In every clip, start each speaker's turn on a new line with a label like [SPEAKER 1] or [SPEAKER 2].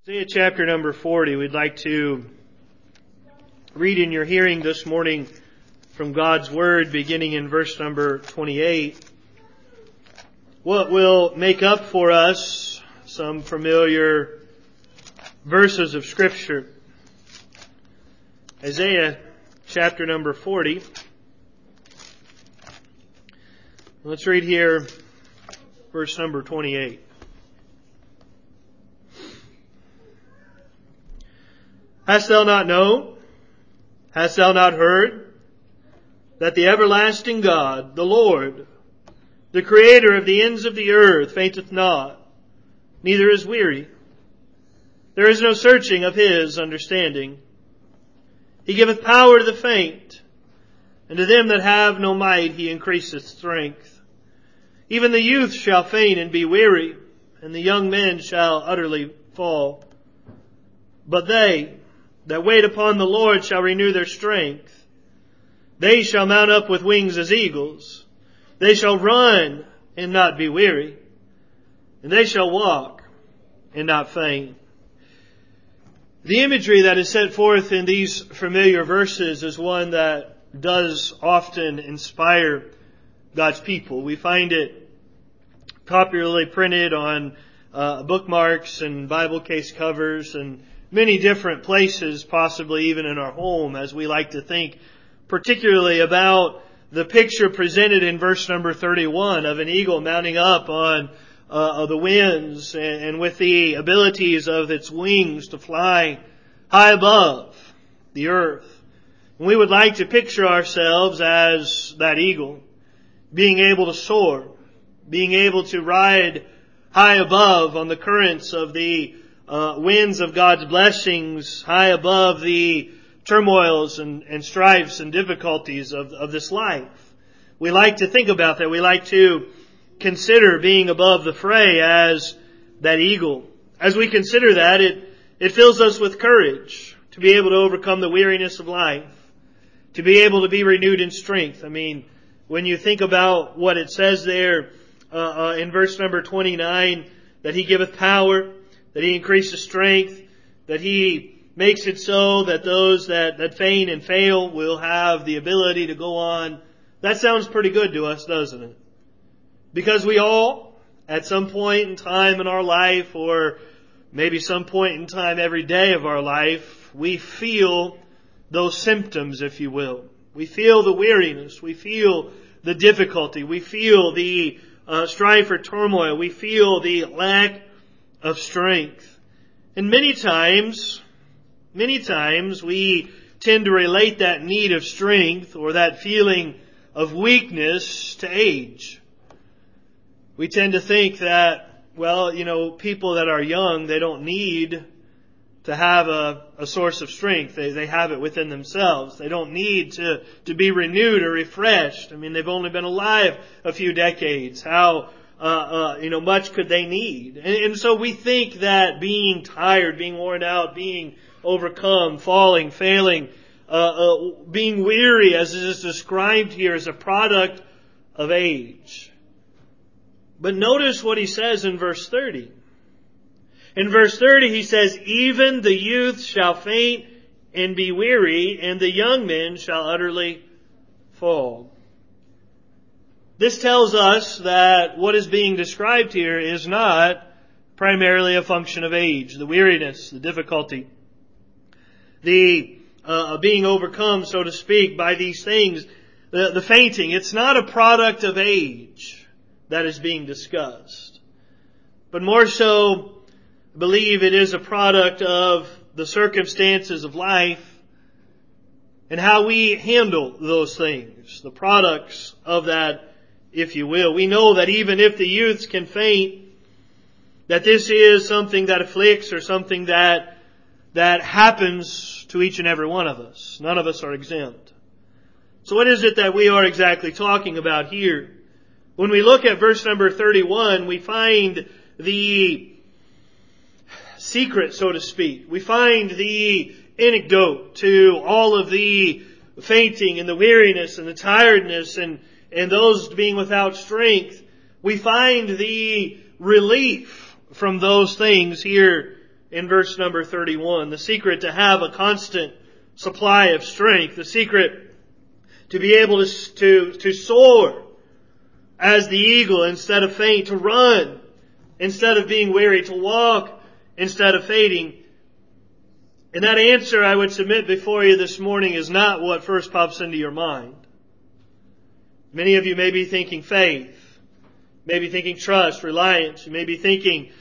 [SPEAKER 1] Isaiah chapter number 40, we'd like to read in your hearing this morning from God's Word, beginning in verse number 28. What will make up for us some familiar verses of Scripture. Isaiah chapter number 40. Let's read here verse number 28. Hast thou not known? Hast thou not heard? That the everlasting God, the Lord, the Creator of the ends of the earth, fainteth not, neither is weary. There is no searching of His understanding. He giveth power to the faint, and to them that have no might He increaseth strength. Even the youth shall faint and be weary, and the young men shall utterly fall. But they that wait upon the Lord shall renew their strength. They shall mount up with wings as eagles. They shall run and not be weary, and they shall walk and not faint. The imagery that is set forth in these familiar verses is one that does often inspire God's people. We find it popularly printed on bookmarks and Bible case covers and many different places, possibly even in our home, as we like to think particularly about the picture presented in verse number 31 of an eagle mounting up on the winds and with the abilities of its wings to fly high above the earth. And we would like to picture ourselves as that eagle, being able to soar, being able to ride high above on the currents of the winds of God's blessings, high above the turmoils and strifes and difficulties of this life. We like to think about that. We like to consider being above the fray as that eagle. As we consider that, it fills us with courage to be able to overcome the weariness of life, to be able to be renewed in strength. I mean, when you think about what it says there in verse number 29, that He giveth power, that He increases strength, that He makes it so that those that faint and fail will have the ability to go on. That sounds pretty good to us, doesn't it? Because we all, at some point in time in our life, or maybe some point in time every day of our life, we feel those symptoms, if you will. We feel the weariness. We feel the difficulty. We feel the strife or turmoil. We feel the lack of strength. And many times we tend to relate that need of strength or that feeling of weakness to age. We tend to think that, people that are young, they don't need to have a source of strength. They have it within themselves. They don't need to be renewed or refreshed. I mean, they've only been alive a few decades. How much could they need? And so we think that being tired, being worn out, being overcome, falling, failing, being weary, as it is described here, is a product of age. But notice what he says in verse 30. In verse 30 he says, even the youth shall faint and be weary, and the young men shall utterly fall. This tells us that what is being described here is not primarily a function of age, the weariness, the difficulty, the being overcome, so to speak, by these things, the fainting. It's not a product of age that is being discussed, but more so, I believe it is a product of the circumstances of life and how we handle those things, the products of that, if you will. We know that even if the youths can faint, that this is something that afflicts or something that happens to each and every one of us. None of us are exempt. So what is it that we are exactly talking about here? When we look at verse number 31, we find the secret, so to speak. We find the antidote to all of the fainting and the weariness and the tiredness and those being without strength. We find the relief from those things here in verse number 31. The secret to have a constant supply of strength. The secret to be able to soar as the eagle instead of faint. To run instead of being weary. To walk instead of fainting. And that answer I would submit before you this morning is not what first pops into your mind. Many of you may be thinking faith. Maybe thinking trust, reliance. You may be thinking,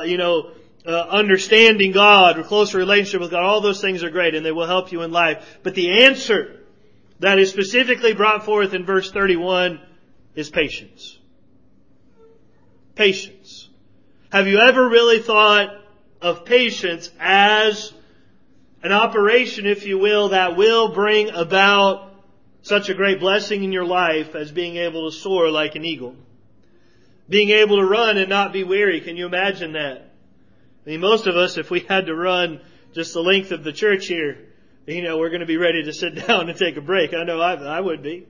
[SPEAKER 1] understanding God, or closer relationship with God. All those things are great and they will help you in life. But the answer that is specifically brought forth in verse 31 is patience. Patience. Have you ever really thought of patience as an operation, if you will, that will bring about such a great blessing in your life as being able to soar like an eagle? Being able to run and not be weary. Can you imagine that? I mean, most of us, if we had to run just the length of the church here, we're going to be ready to sit down and take a break. I know I would be.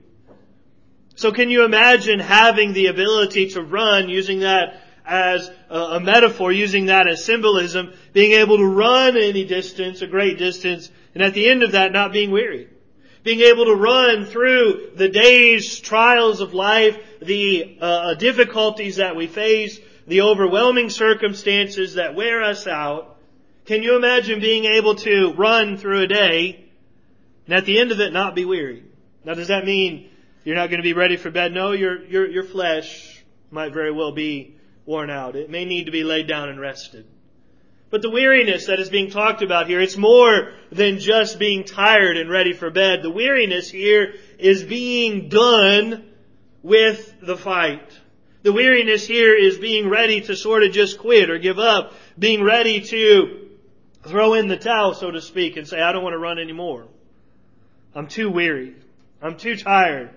[SPEAKER 1] So can you imagine having the ability to run, using that as a metaphor, using that as symbolism, being able to run any distance, a great distance, and at the end of that not being weary? Being able to run through the days, trials of life, the difficulties that we face, the overwhelming circumstances that wear us out. Can you imagine being able to run through a day and at the end of it not be weary? Now, does that mean you're not going to be ready for bed? No, your flesh might very well be worn out. It may need to be laid down and rested. But the weariness that is being talked about here, it's more than just being tired and ready for bed. The weariness here is being done with the fight. The weariness here is being ready to sort of just quit or give up. Being ready to throw in the towel, so to speak, and say, I don't want to run anymore. I'm too weary. I'm too tired.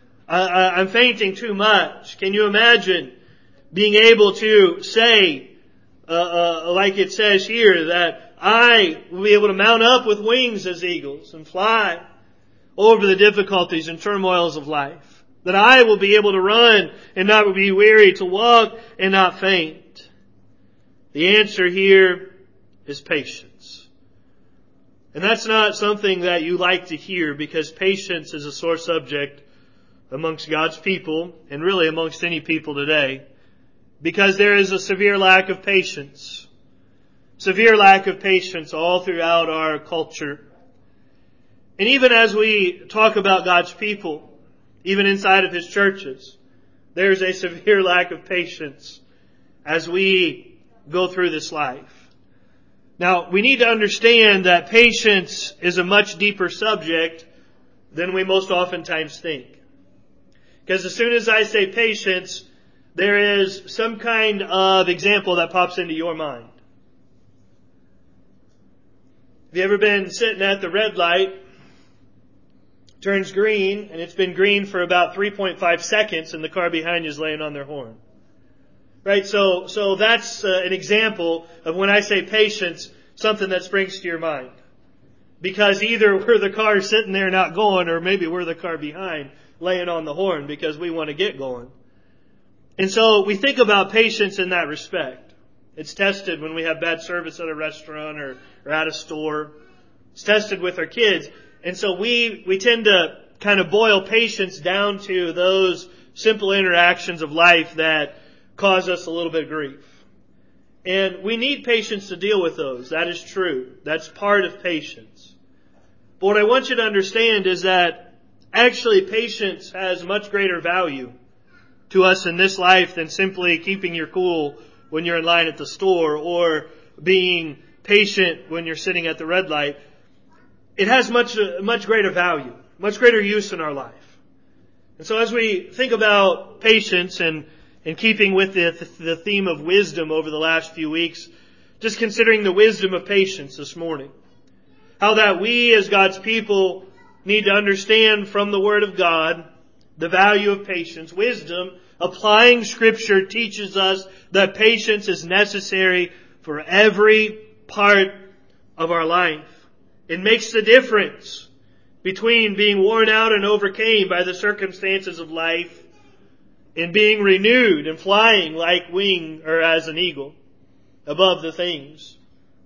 [SPEAKER 1] I'm fainting too much. Can you imagine being able to say, like it says here, that I will be able to mount up with wings as eagles and fly over the difficulties and turmoils of life. That I will be able to run and not be weary, to walk and not faint. The answer here is patience. And that's not something that you like to hear, because patience is a sore subject amongst God's people and really amongst any people today. Because there is a severe lack of patience. Severe lack of patience all throughout our culture. And even as we talk about God's people, even inside of His churches, there's a severe lack of patience as we go through this life. Now, we need to understand that patience is a much deeper subject than we most oftentimes think. Because as soon as I say patience, there is some kind of example that pops into your mind. Have you ever been sitting at the red light, turns green, and it's been green for about 3.5 seconds, and the car behind you is laying on their horn? Right? So that's an example of, when I say patience, something that springs to your mind. Because either we're the car sitting there not going, or maybe we're the car behind laying on the horn because we want to get going. And so we think about patience in that respect. It's tested when we have bad service at a restaurant or at a store. It's tested with our kids. And so we tend to kind of boil patience down to those simple interactions of life that cause us a little bit of grief. And we need patience to deal with those. That is true. That's part of patience. But what I want you to understand is that actually patience has much greater value to us in this life than simply keeping your cool when you're in line at the store, or being patient when you're sitting at the red light. It has much greater value, much greater use in our life. And so as we think about patience and keeping with the theme of wisdom over the last few weeks, just considering the wisdom of patience this morning. How that we as God's people need to understand from the Word of God the value of patience. Wisdom, applying Scripture, teaches us that patience is necessary for every part of our life. It makes the difference between being worn out and overcame by the circumstances of life and being renewed and flying like wing or as an eagle above the things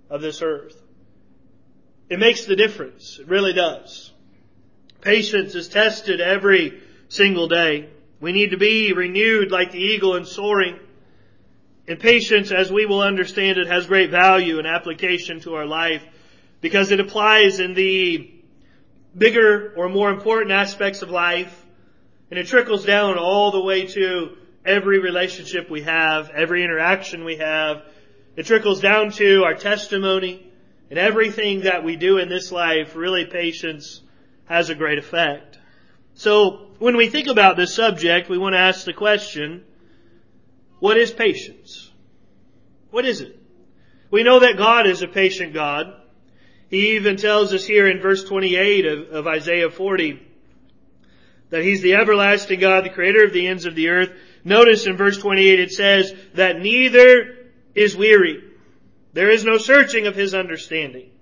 [SPEAKER 1] of this earth. It makes the difference. It really does. Patience is tested every single day. We need to be renewed like the eagle in soaring. And patience, as we will understand it, has great value and application to our life because it applies in the bigger or more important aspects of life. And it trickles down all the way to every relationship we have, every interaction we have. It trickles down to our testimony and everything that we do in this life. Really, patience has a great effect. So when we think about this subject, we want to ask the question, what is patience? What is it? We know that God is a patient God. He even tells us here in verse 28 of Isaiah 40 that He's the everlasting God, the creator of the ends of the earth. Notice in verse 28 it says that neither is weary. There is no searching of His understanding.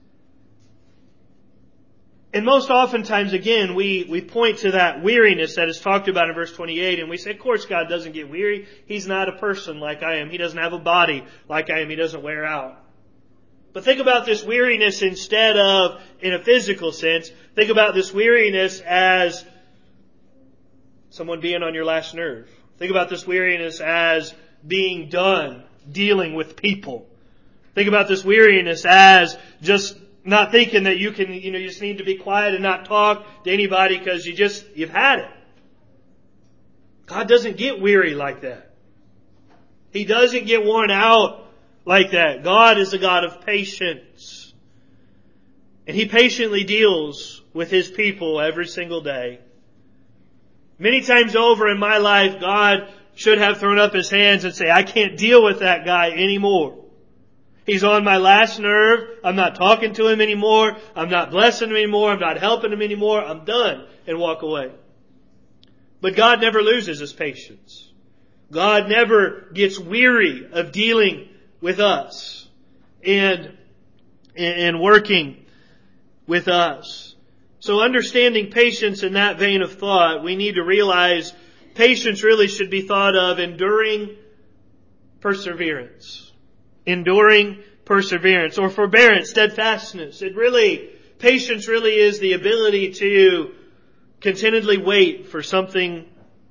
[SPEAKER 1] And most oftentimes, again, we point to that weariness that is talked about in verse 28, and we say, of course God doesn't get weary. He's not a person like I am. He doesn't have a body like I am. He doesn't wear out. But think about this weariness instead of in a physical sense. Think about this weariness as someone being on your last nerve. Think about this weariness as being done, dealing with people. Think about this weariness as just not thinking that you just need to be quiet and not talk to anybody because you've had it. God doesn't get weary like that. He doesn't get worn out like that. God is a God of patience. And He patiently deals with His people every single day. Many times over in my life, God should have thrown up His hands and say, I can't deal with that guy anymore. He's on my last nerve. I'm not talking to him anymore. I'm not blessing him anymore. I'm not helping him anymore. I'm done, and walk away. But God never loses His patience. God never gets weary of dealing with us and working with us. So understanding patience in that vein of thought, we need to realize patience really should be thought of enduring perseverance. Enduring perseverance or forbearance, steadfastness. Patience really is the ability to contentedly wait for something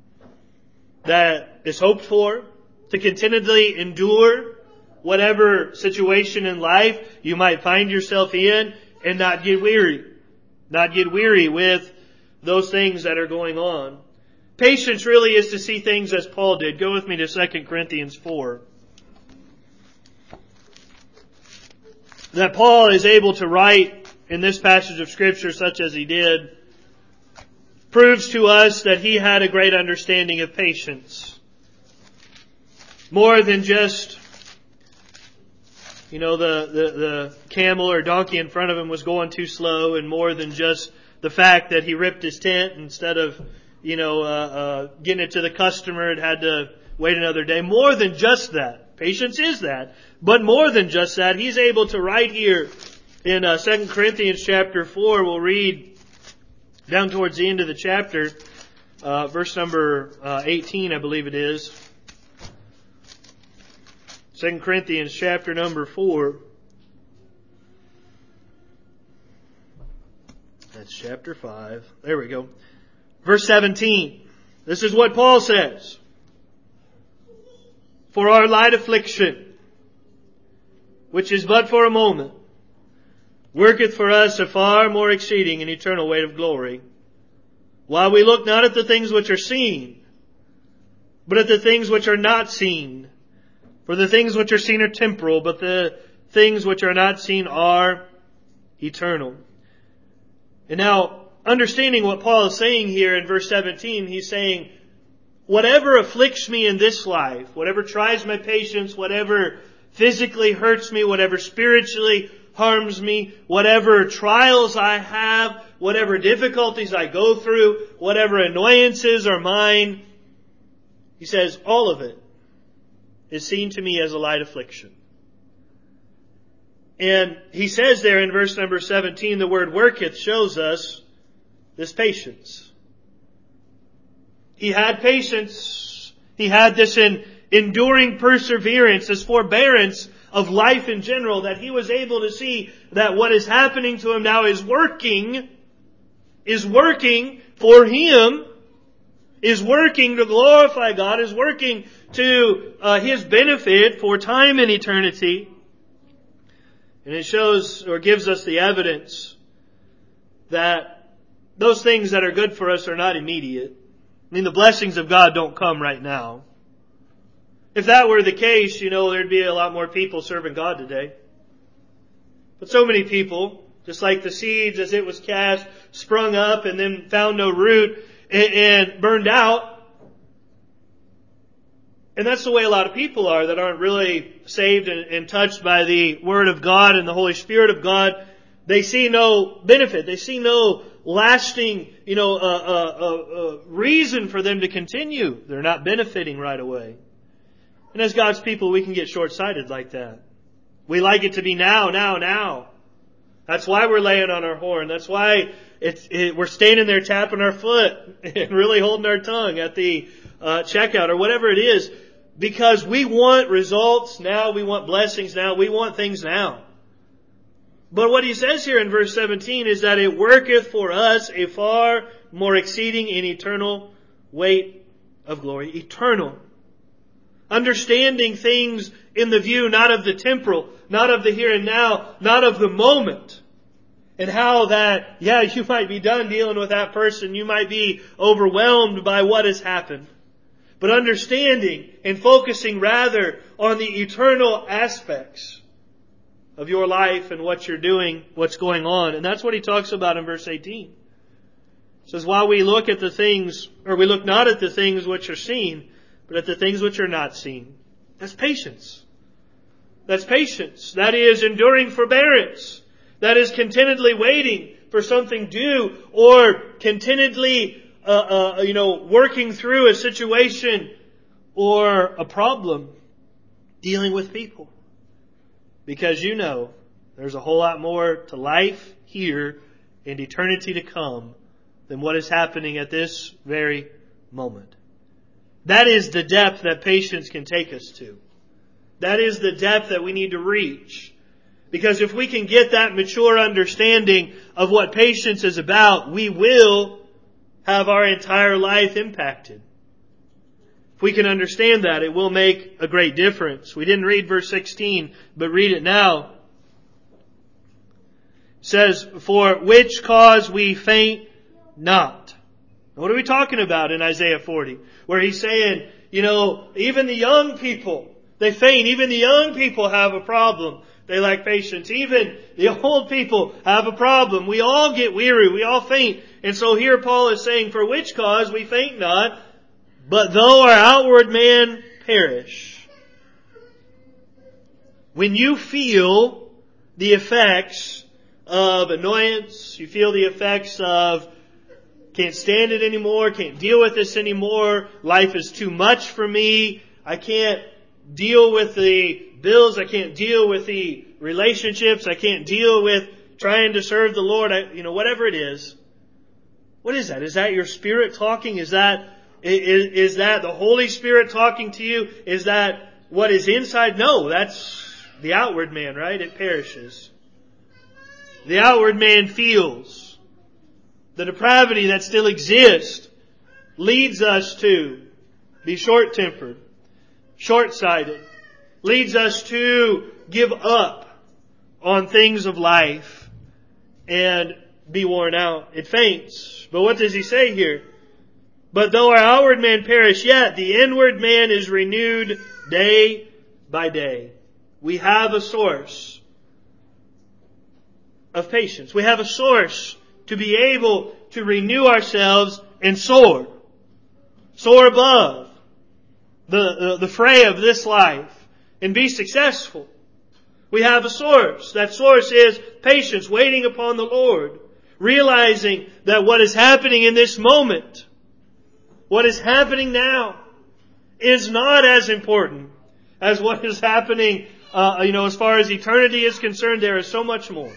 [SPEAKER 1] that is hoped for, to contentedly endure whatever situation in life you might find yourself in and not get weary. Not get weary with those things that are going on. Patience really is to see things as Paul did. Go with me to 2 Corinthians 4. That Paul is able to write in this passage of Scripture such as he did proves to us that he had a great understanding of patience. More than just, the camel or donkey in front of him was going too slow, and more than just the fact that he ripped his tent instead of, getting it to the customer and had to wait another day. More than just that. Patience is that. But more than just that, he's able to write here in 2 Corinthians chapter 4, we'll read down towards the end of the chapter, verse number 18, I believe it is. 2 Corinthians chapter number 4. That's chapter 5. There we go. Verse 17. This is what Paul says. For our light affliction, which is but for a moment, worketh for us a far more exceeding and eternal weight of glory, while we look not at the things which are seen, but at the things which are not seen. For the things which are seen are temporal, but the things which are not seen are eternal. And now, understanding what Paul is saying here in verse 17, he's saying, whatever afflicts me in this life, whatever tries my patience, whatever physically hurts me, whatever spiritually harms me, whatever trials I have, whatever difficulties I go through, whatever annoyances are mine, he says, all of it is seen to me as a light affliction. And he says there in verse number 17, the word worketh shows us this patience. He had patience. He had this enduring perseverance, this forbearance of life in general, that he was able to see that what is happening to him now is working for him, is working to glorify God, is working to his benefit for time and eternity. And it shows or gives us the evidence that those things that are good for us are not immediate. I mean, the blessings of God don't come right now. If that were the case, there'd be a lot more people serving God today. But so many people, just like the seeds as it was cast, sprung up and then found no root and burned out. And that's the way a lot of people are that aren't really saved and touched by the Word of God and the Holy Spirit of God. They see no benefit. They see no lasting, reason for them to continue. They're not benefiting right away. And as God's people, we can get short-sighted like that. We like it to be now. That's why we're laying on our horn. That's why we're standing there tapping our foot and really holding our tongue at the checkout or whatever it is. Because we want results now. We want blessings now. We want things now. But what he says here in verse 17 is that it worketh for us a far more exceeding and eternal weight of glory. Eternal. Understanding things in the view not of the temporal, not of the here and now, not of the moment. And how that, you might be done dealing with that person. You might be overwhelmed by what has happened. But understanding and focusing rather on the eternal aspects of your life and what you're doing, what's going on. And that's what he talks about in verse 18. It says, while we look at the things, or we look not at the things which are seen, but at the things which are not seen. That's patience. That's patience. That is enduring forbearance. That is contentedly waiting for something due, or contentedly working through a situation or a problem dealing with people. Because there's a whole lot more to life here and eternity to come than what is happening at this very moment. That is the depth that patience can take us to. That is the depth that we need to reach. Because if we can get that mature understanding of what patience is about, we will have our entire life impacted. If we can understand that, it will make a great difference. We didn't read verse 16, but read it now. It says, for which cause we faint not. What are we talking about in Isaiah 40? Where he's saying, even the young people, they faint. Even the young people have a problem. They lack patience. Even the old people have a problem. We all get weary. We all faint. And so here Paul is saying, for which cause we faint not, but though our outward man perish. When you feel the effects of annoyance, you feel the effects of can't stand it anymore, can't deal with this anymore, life is too much for me, I can't deal with the bills, I can't deal with the relationships, I can't deal with trying to serve the Lord, whatever it is. What is that? Is that your spirit talking? Is that the Holy Spirit talking to you? Is that what is inside? No, that's the outward man, right? It perishes. The outward man feels. The depravity that still exists leads us to be short-tempered, short-sighted, leads us to give up on things of life and be worn out. It faints. But what does he say here? But though our outward man perish, yet the inward man is renewed day by day. We have a source of patience. We have a source to be able to renew ourselves and soar above the fray of this life and be successful. We have a source. That source is patience, waiting upon the Lord, realizing that what is happening in this moment, what is happening now, is not as important as what is happening, as far as eternity is concerned. There is so much more.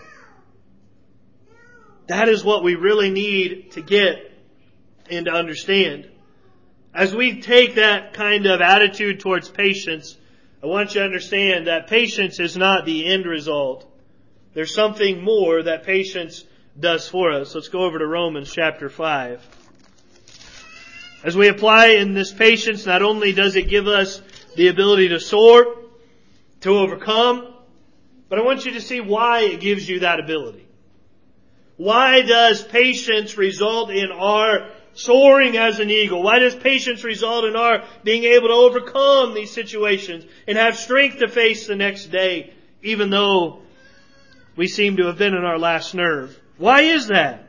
[SPEAKER 1] That is what we really need to get and to understand. As we take that kind of attitude towards patience, I want you to understand that patience is not the end result. There's something more that patience does for us. Let's go over to Romans chapter 5. As we apply in this patience, not only does it give us the ability to soar, to overcome, but I want you to see why it gives you that ability. Why does patience result in our soaring as an eagle? Why does patience result in our being able to overcome these situations and have strength to face the next day, even though we seem to have been in our last nerve? Why is that?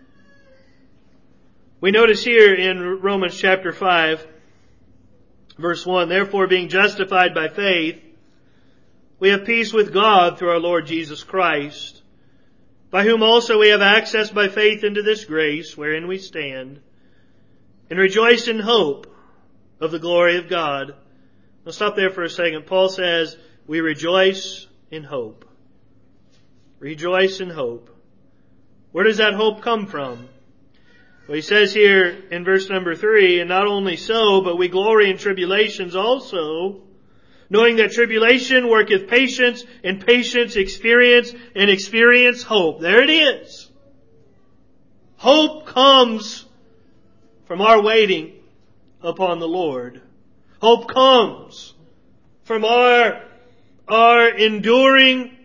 [SPEAKER 1] We notice here in Romans chapter 5, verse 1, therefore being justified by faith, we have peace with God through our Lord Jesus Christ, by whom also we have access by faith into this grace wherein we stand, and rejoice in hope of the glory of God. I'll stop there for a second. Paul says, we rejoice in hope. Rejoice in hope. Where does that hope come from? Well, he says here in verse number 3, and not only so, but we glory in tribulations also, knowing that tribulation worketh patience, and patience experience, and experience hope. There it is. Hope comes from our waiting upon the Lord. Hope comes from our enduring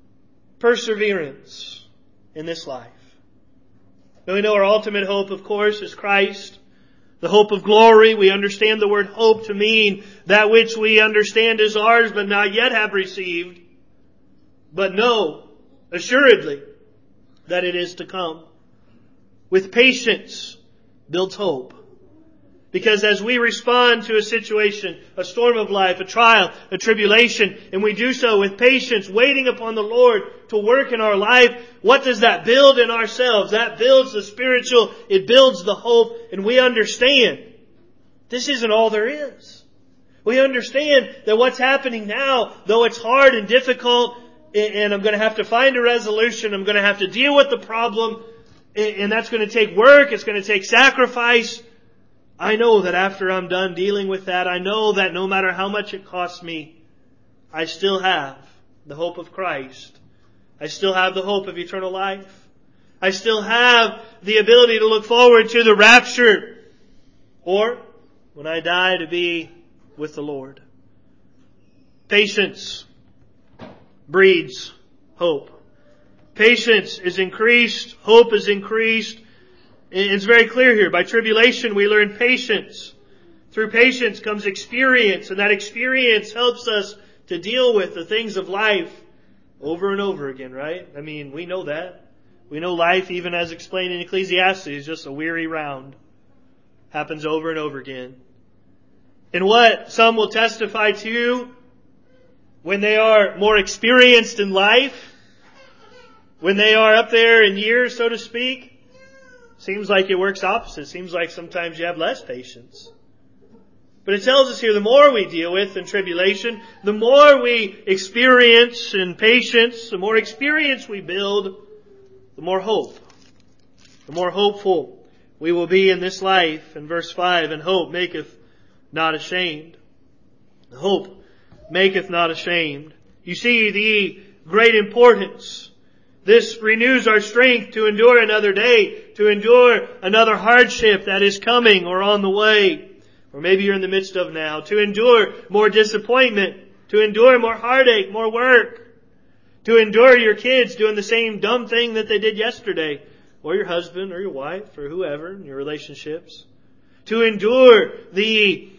[SPEAKER 1] perseverance in this life. Now we know our ultimate hope, of course, is Christ. The hope of glory. We understand the word hope to mean that which we understand is ours but not yet have received, but know assuredly that it is to come. With patience builds hope. Because as we respond to a situation, a storm of life, a trial, a tribulation, and we do so with patience, waiting upon the Lord to work in our life, what does that build in ourselves? That builds the spiritual, it builds the hope, and we understand this isn't all there is. We understand that what's happening now, though it's hard and difficult, and I'm going to have to find a resolution, I'm going to have to deal with the problem, and that's going to take work, it's going to take sacrifice. I know that after I'm done dealing with that, I know that no matter how much it costs me, I still have the hope of Christ. I still have the hope of eternal life. I still have the ability to look forward to the rapture, or when I die to be with the Lord. Patience breeds hope. Patience is increased. Hope is increased. It's very clear here. By tribulation we learn patience. Through patience comes experience, and that experience helps us to deal with the things of life over and over again, right? I mean, we know that. We know life, even as explained in Ecclesiastes, is just a weary round. Happens over and over again. And what some will testify to when they are more experienced in life, when they are up there in years, so to speak, seems like it works opposite. Seems like sometimes you have less patience. But it tells us here, the more we deal with in tribulation, the more we experience in patience, the more experience we build, the more hope. The more hopeful we will be in this life. In verse 5, and hope maketh not ashamed. Hope maketh not ashamed. You see the great importance. This renews our strength to endure another day, to endure another hardship that is coming or on the way, or maybe you're in the midst of now, to endure more disappointment, to endure more heartache, more work, to endure your kids doing the same dumb thing that they did yesterday, or your husband or your wife or whoever in your relationships, to endure the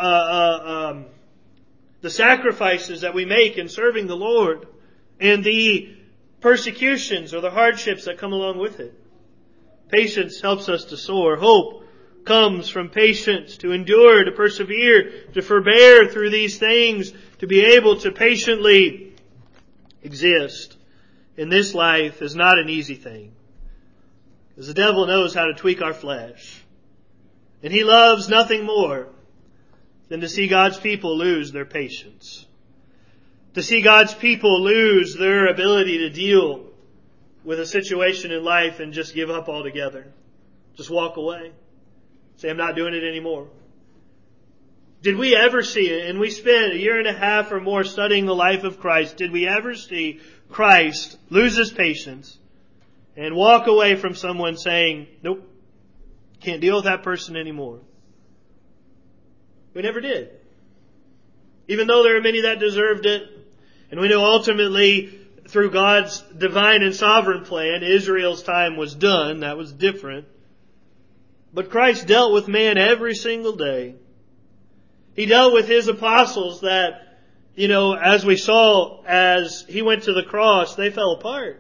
[SPEAKER 1] sacrifices that we make in serving the Lord and the persecutions or the hardships that come along with it. Patience helps us to soar. Hope comes from patience, to endure, to persevere, to forbear through these things, to be able to patiently exist in this life is not an easy thing. Because the devil knows how to tweak our flesh. And he loves nothing more than to see God's people lose their patience. To see God's people lose their ability to deal with a situation in life and just give up altogether. Just walk away. Say, I'm not doing it anymore. Did we ever see it? And we spent a year and a half or more studying the life of Christ. Did we ever see Christ lose his patience and walk away from someone saying, nope, can't deal with that person anymore? We never did. Even though there are many that deserved it. And we know ultimately, through God's divine and sovereign plan, Israel's time was done. That was different. But Christ dealt with man every single day. He dealt with his apostles that, as we saw, as he went to the cross, they fell apart.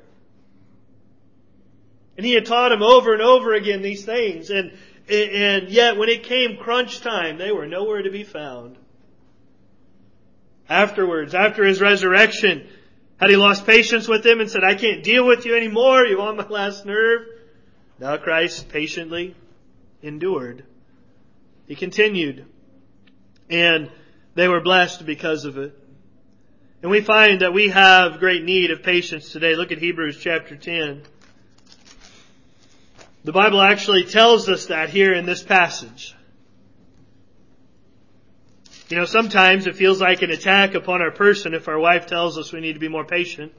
[SPEAKER 1] And he had taught them over and over again these things. And yet when it came crunch time, they were nowhere to be found. Afterwards, after his resurrection, had he lost patience with them and said, I can't deal with you anymore, you're on my last nerve? No, Christ patiently endured. He continued. And they were blessed because of it. And we find that we have great need of patience today. Look at Hebrews chapter 10. The Bible actually tells us that here in this passage. Sometimes it feels like an attack upon our person if our wife tells us we need to be more patient.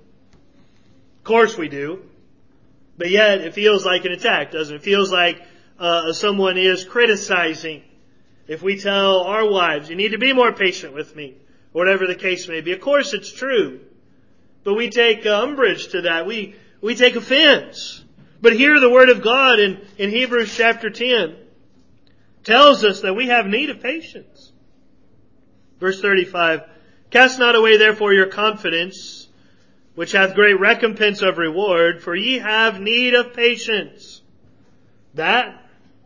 [SPEAKER 1] Of course we do. But yet it feels like an attack, doesn't it? It feels like someone is criticizing. If we tell our wives, you need to be more patient with me, or whatever the case may be. Of course it's true. But we take umbrage to that. We take offense. But here the Word of God in Hebrews chapter 10 tells us that we have need of patience. Verse 35, cast not away therefore your confidence, which hath great recompense of reward, for ye have need of patience, that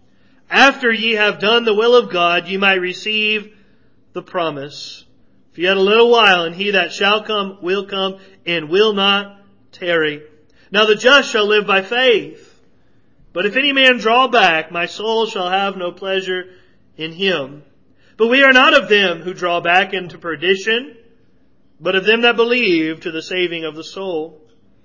[SPEAKER 1] after ye have done the will of God, ye might receive the promise. For yet a little while, and he that shall come, and will not tarry. Now the just shall live by faith. But if any man draw back, my soul shall have no pleasure in him. But we are not of them who draw back into perdition, but of them that believe to the saving of the soul.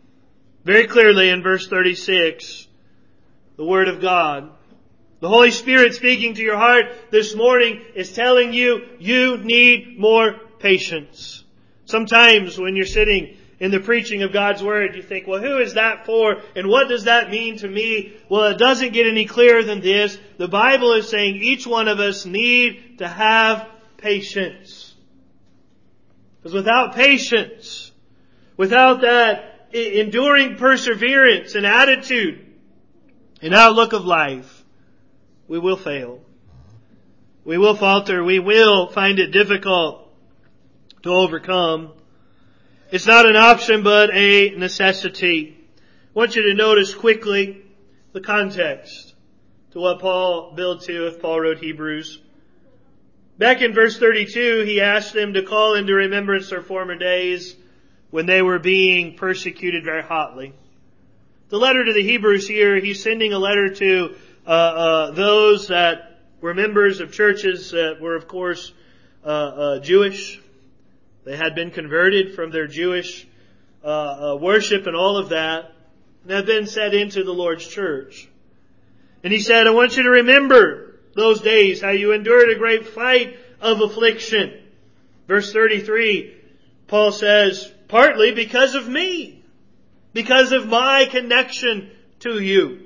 [SPEAKER 1] Very clearly in verse 36, the Word of God, the Holy Spirit speaking to your heart this morning is telling you, you need more patience. Sometimes when you're sitting in the preaching of God's Word, you think, well, who is that for? And what does that mean to me? Well, it doesn't get any clearer than this. The Bible is saying each one of us need to have patience. Because without patience, without that enduring perseverance and attitude and outlook of life, we will fail. We will falter. We will find it difficult to overcome. It's not an option, but a necessity. I want you to notice quickly the context to what Paul built to if Paul wrote Hebrews. Back in verse 32, he asked them to call into remembrance their former days when they were being persecuted very hotly. The letter to the Hebrews here, he's sending a letter to those that were members of churches that were, of course, Jewish. They had been converted from their Jewish worship and all of that, and had been set into the Lord's church. And he said, I want you to remember those days, how you endured a great fight of affliction. Verse 33, Paul says, partly because of me, because of my connection to you.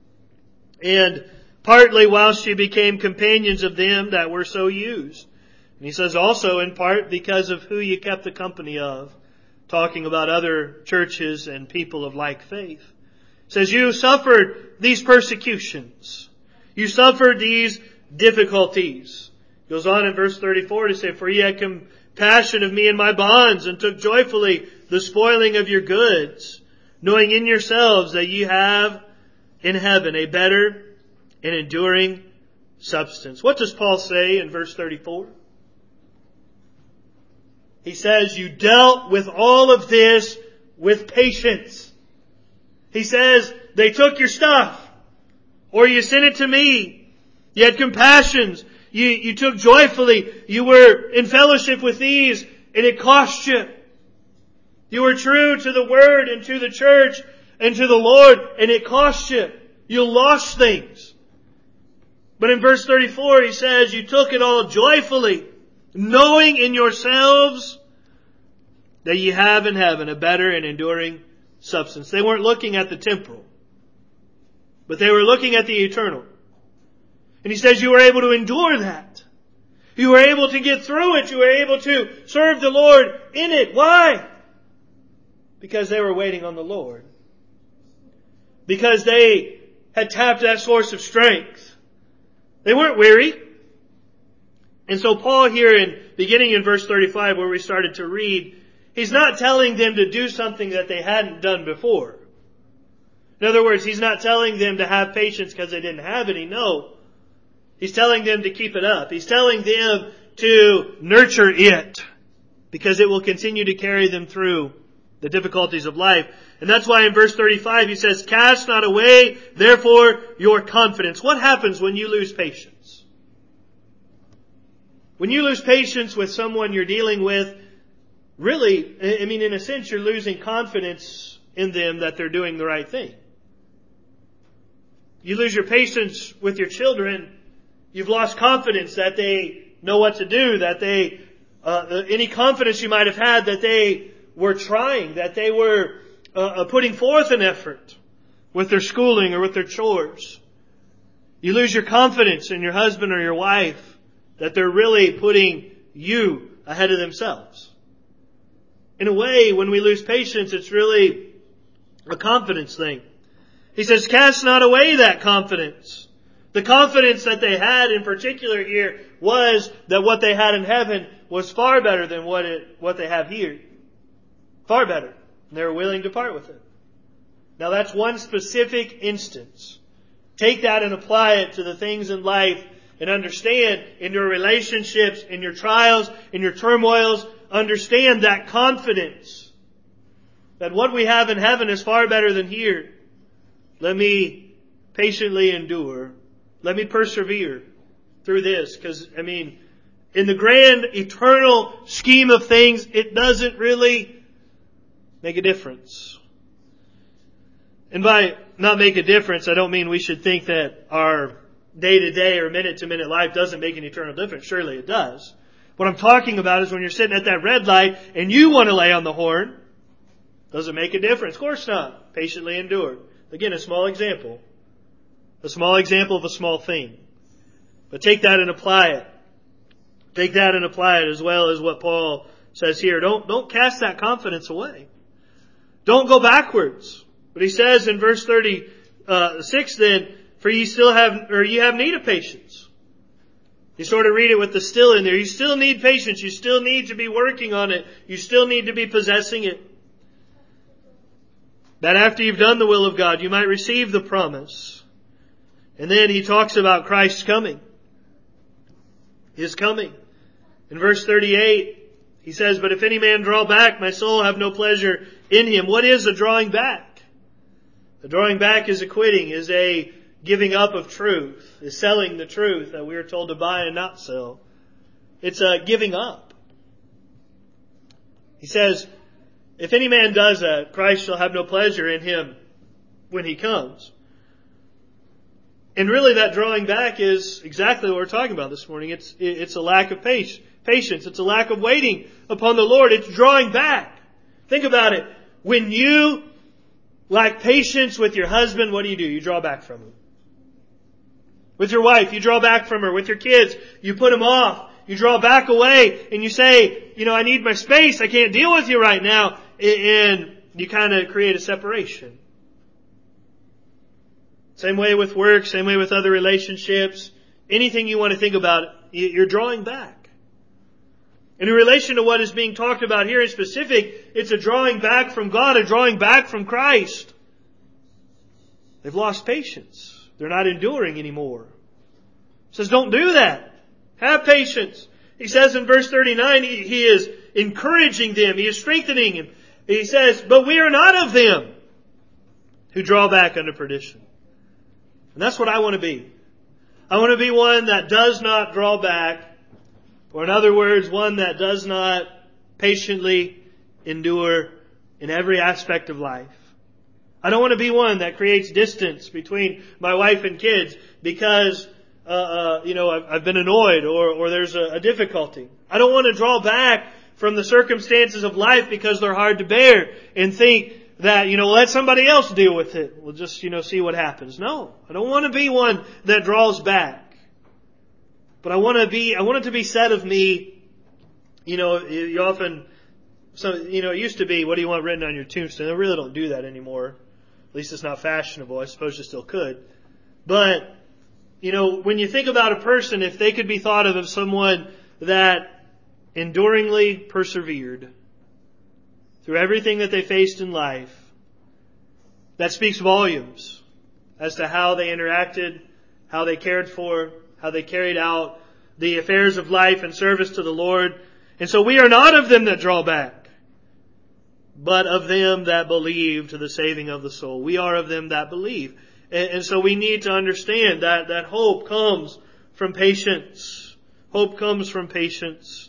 [SPEAKER 1] And partly whilst you became companions of them that were so used. And he says also in part because of who you kept the company of, talking about other churches and people of like faith. He says you suffered these persecutions. You suffered these difficulties. He goes on in verse 34 to say, for ye had compassion of me in my bonds, and took joyfully the spoiling of your goods, knowing in yourselves that ye have in heaven a better and enduring substance. What does Paul say in verse 34? He says, you dealt with all of this with patience. He says, they took your stuff, or you sent it to me. You had compassions. You took joyfully. You were in fellowship with these, and it cost you. You were true to the Word and to the church and to the Lord, and it cost you. You lost things. But in verse 34 he says, you took it all joyfully. knowing in yourselves that ye have in heaven a better and enduring substance. They weren't looking at the temporal, but they were looking at the eternal. And he says you were able to endure that. You were able to get through it. You were able to serve the Lord in it. Why? Because they were waiting on the Lord. Because they had tapped that source of strength. They weren't weary. And so Paul here, beginning in verse 35 where we started to read, he's not telling them to do something that they hadn't done before. In other words, he's not telling them to have patience because they didn't have any. No. He's telling them to keep it up. He's telling them to nurture it because it will continue to carry them through the difficulties of life. And that's why in verse 35 he says, cast not away, therefore, your confidence. What happens when you lose patience? When you lose patience with someone you're dealing with, really, in a sense, you're losing confidence in them that they're doing the right thing. You lose your patience with your children, you've lost confidence that they know what to do, that they, any confidence you might have had that they were trying, that they were putting forth an effort with their schooling or with their chores. You lose your confidence in your husband or your wife that they're really putting you ahead of themselves. In a way, when we lose patience, it's really a confidence thing. He says, cast not away that confidence. The confidence that they had in particular here was that what they had in heaven was far better than what they have here. Far better. And they were willing to part with it. Now that's one specific instance. Take that and apply it to the things in life and understand in your relationships, in your trials, in your turmoils, understand that confidence that what we have in heaven is far better than here. Let me patiently endure. Let me persevere through this. Because, in the grand eternal scheme of things, it doesn't really make a difference. And by not make a difference, I don't mean we should think that our day-to-day or minute-to-minute life doesn't make an eternal difference. Surely it does. What I'm talking about is when you're sitting at that red light and you want to lay on the horn, does it make a difference? Of course not. Patiently endure. Again, a small example. A small example of a small thing. But take that and apply it. Take that and apply it as well as what Paul says here. Don't cast that confidence away. Don't go backwards. But he says in verse 36 then, for ye have need of patience. You sort of read it with the still in there. You still need patience. You still need to be working on it. You still need to be possessing it. That after you've done the will of God, you might receive the promise. And then he talks about Christ's coming. His coming. In verse 38, he says, but if any man draw back, my soul have no pleasure in him. What is a drawing back? A drawing back is a quitting, is a giving up of truth, is selling the truth that we are told to buy and not sell. It's a giving up. He says, if any man does that, Christ shall have no pleasure in him when he comes. And really that drawing back is exactly what we're talking about this morning. It's a lack of patience. It's a lack of waiting upon the Lord. It's drawing back. Think about it. When you lack patience with your husband, what do? You draw back from him. With your wife, you draw back from her. With your kids, you put them off. You draw back away and you say, I need my space. I can't deal with you right now. And you kind of create a separation. Same way with work, same way with other relationships. Anything you want to think about, you're drawing back. And in relation to what is being talked about here in specific, it's a drawing back from God, a drawing back from Christ. They've lost patience. They're not enduring anymore. He says, don't do that. Have patience. He says in verse 39, he is encouraging them. He is strengthening them. He says, but we are not of them who draw back unto perdition. And that's what I want to be. I want to be one that does not draw back. Or in other words, one that does not patiently endure in every aspect of life. I don't want to be one that creates distance between my wife and kids because I've been annoyed or there's a difficulty. I don't want to draw back from the circumstances of life because they're hard to bear and think that, let somebody else deal with it. We'll just, see what happens. No, I don't want to be one that draws back. But I want it to be said of me, you often, it used to be, what do you want written on your tombstone? They really don't do that anymore. At least it's not fashionable. I suppose you still could. But, when you think about a person, if they could be thought of as someone that enduringly persevered through everything that they faced in life, that speaks volumes as to how they interacted, how they cared for, how they carried out the affairs of life in service to the Lord. And so we are not of them that draw back, but of them that believe to the saving of the soul. We are of them that believe. And so we need to understand that hope comes from patience. Hope comes from patience.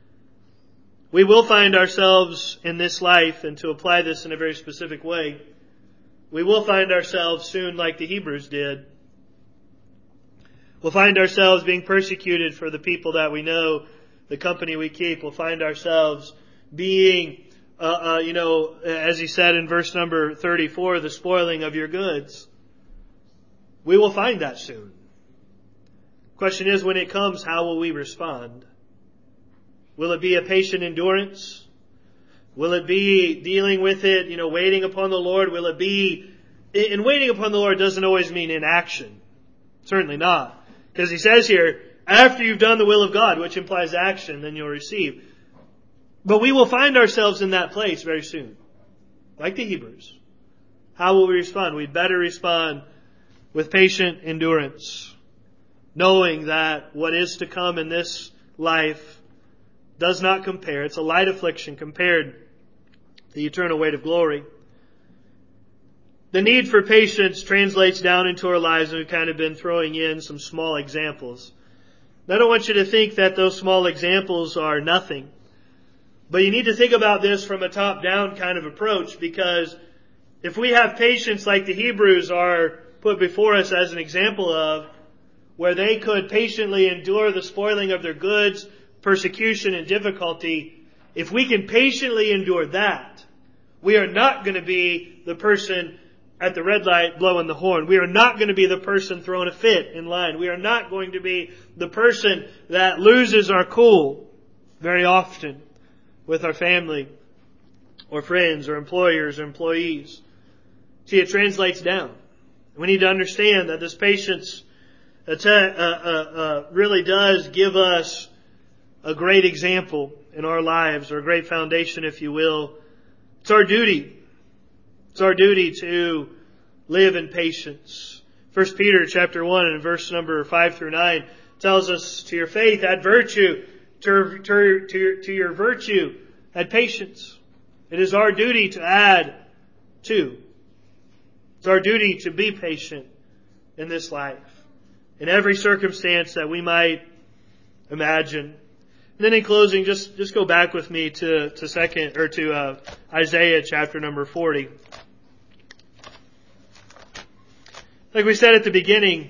[SPEAKER 1] We will find ourselves in this life, and to apply this in a very specific way, we will find ourselves soon like the Hebrews did. We'll find ourselves being persecuted for the people that we know, the company we keep. We'll find ourselves being, as he said in verse number 34, the spoiling of your goods. We will find that soon. Question is, when it comes, how will we respond? Will it be a patient endurance? Will it be dealing with it, waiting upon the Lord? Will it be, and waiting upon the Lord doesn't always mean inaction. Certainly not. Because he says here, after you've done the will of God, which implies action, then you'll receive. But we will find ourselves in that place very soon. Like the Hebrews. How will we respond? We'd better respond with patient endurance, knowing that what is to come in this life does not compare. It's a light affliction compared to the eternal weight of glory. The need for patience translates down into our lives, and we've kind of been throwing in some small examples. I don't want you to think that those small examples are nothing. But you need to think about this from a top-down kind of approach, because if we have patience like the Hebrews are put before us as an example of, where they could patiently endure the spoiling of their goods, persecution and difficulty, if we can patiently endure that, we are not going to be the person at the red light blowing the horn. We are not going to be the person throwing a fit in line. We are not going to be the person that loses our cool very often with our family or friends or employers or employees. See, it translates down. We need to understand that this patience really does give us a great example in our lives, or a great foundation, if you will. It's our duty. It's our duty to live in patience. 1 Peter chapter 1 and verse number 5 through 9 tells us, to your faith add virtue, to your virtue add patience. It is our duty to add to. It's our duty to be patient in this life, in every circumstance that we might imagine. And then in closing, just go back with me to Isaiah chapter number 40. Like we said at the beginning,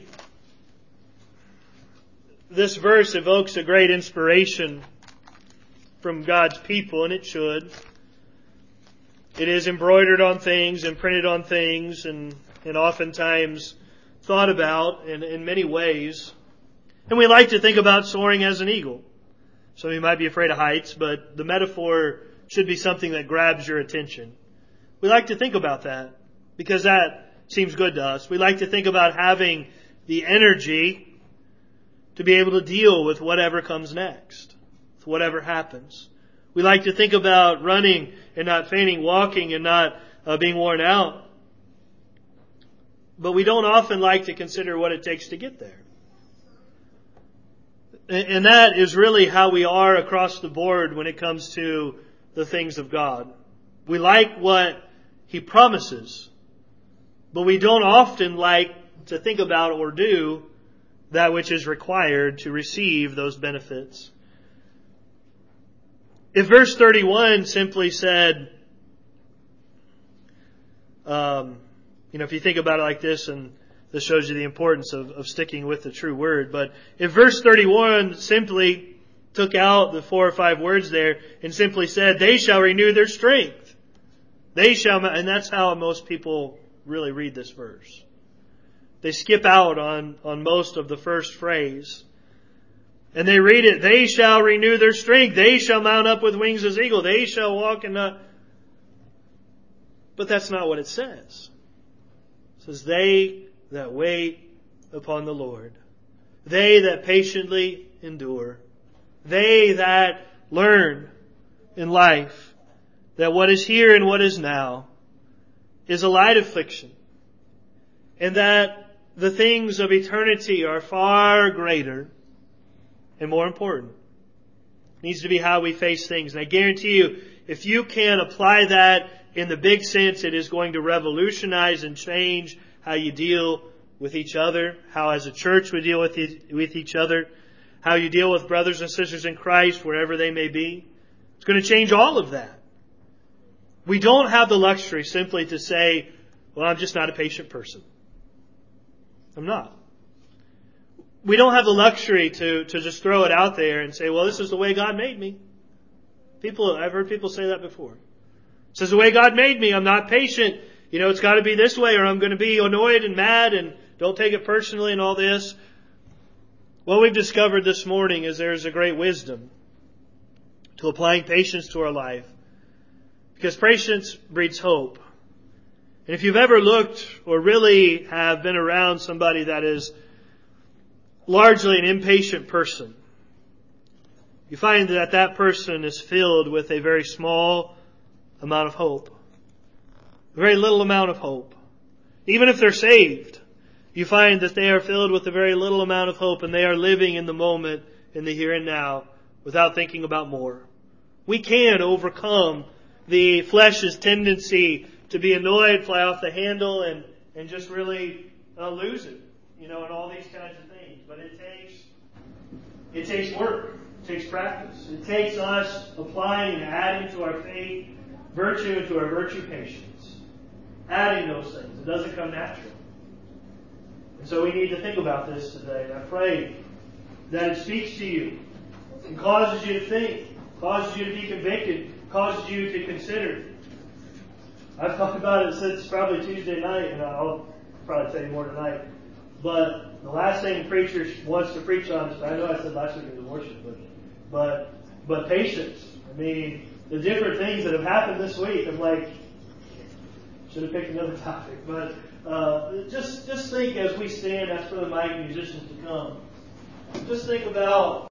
[SPEAKER 1] this verse evokes a great inspiration from God's people, and it should. It is embroidered on things and printed on things, and oftentimes thought about in many ways. And we like to think about soaring as an eagle. Some of you might be afraid of heights, but the metaphor should be something that grabs your attention. We like to think about that because that seems good to us. We like to think about having the energy to be able to deal with whatever comes next, with whatever happens. We like to think about running and not fainting, walking and not being worn out. But we don't often like to consider what it takes to get there. And that is really how we are across the board when it comes to the things of God. We like what He promises, but we don't often like to think about or do that which is required to receive those benefits. If verse 31 simply said, if you think about it like this, and this shows you the importance of sticking with the true word. But if verse 31 simply took out the 4 or 5 words there and simply said, they shall renew their strength. They shall, and that's how most people really read this verse. They skip out on most of the first phrase. And they read it, they shall renew their strength. They shall mount up with wings as eagle. They shall walk in the... But that's not what it says. It says, they that wait upon the Lord. They that patiently endure. They that learn in life that what is here and what is now is a light affliction. And that the things of eternity are far greater and more important. It needs to be how we face things. And I guarantee you, if you can apply that in the big sense, it is going to revolutionize and change how you deal with each other, how as a church we deal with each other, how you deal with brothers and sisters in Christ wherever they may be. It's going to change all of that. We don't have the luxury simply to say, well, I'm just not a patient person. I'm not. We don't have the luxury to just throw it out there and say, well, this is the way God made me. I've heard people say that before. This is the way God made me. I'm not patient. It's got to be this way or I'm going to be annoyed and mad and don't take it personally and all this. What we've discovered this morning is there's a great wisdom to applying patience to our life. Because patience breeds hope. And if you've ever looked or really have been around somebody that is largely an impatient person, you find that that person is filled with a very small amount of hope. A very little amount of hope. Even if they're saved, you find that they are filled with a very little amount of hope and they are living in the moment, in the here and now, without thinking about more. We can overcome the flesh's tendency to be annoyed, fly off the handle, and just really lose it, and all these kinds of things. But it takes work. It takes practice. It takes us applying and adding to our faith virtue and to our virtue patience. Adding those things. It doesn't come natural. And so we need to think about this today. And I pray that it speaks to you and causes you to think, causes you to be convicted, causes you to consider. I've talked about it since probably Tuesday night, and I'll probably tell you more tonight. But the last thing the preacher wants to preach on is, I know I said last week in the worship, but patience. I mean, the different things that have happened this week, I'm like, should have picked another topic. But just think as we stand, that's for the mighty musicians to come. Just think about